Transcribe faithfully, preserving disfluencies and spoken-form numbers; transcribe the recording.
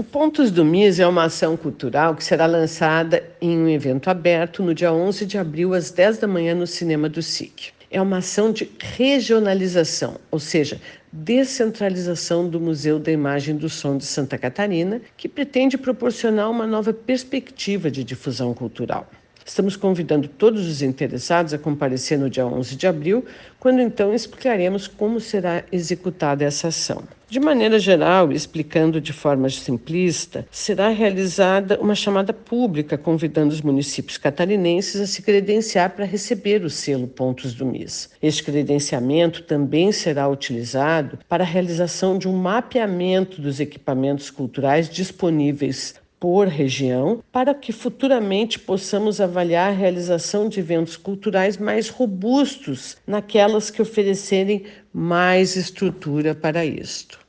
O Pontos do MIS é uma ação cultural que será lançada em um evento aberto no dia onze de abril, às dez da manhã, no Cinema do S I C. É uma ação de regionalização, ou seja, descentralização do Museu da Imagem e do Som de Santa Catarina, que pretende proporcionar uma nova perspectiva de difusão cultural. Estamos convidando todos os interessados a comparecer no dia onze de abril, quando então explicaremos como será executada essa ação. De maneira geral, explicando de forma simplista, será realizada uma chamada pública convidando os municípios catarinenses a se credenciar para receber o selo Pontos do MIS. Este credenciamento também será utilizado para a realização de um mapeamento dos equipamentos culturais disponíveis por região, para que futuramente possamos avaliar a realização de eventos culturais mais robustos naquelas que oferecerem mais estrutura para isto.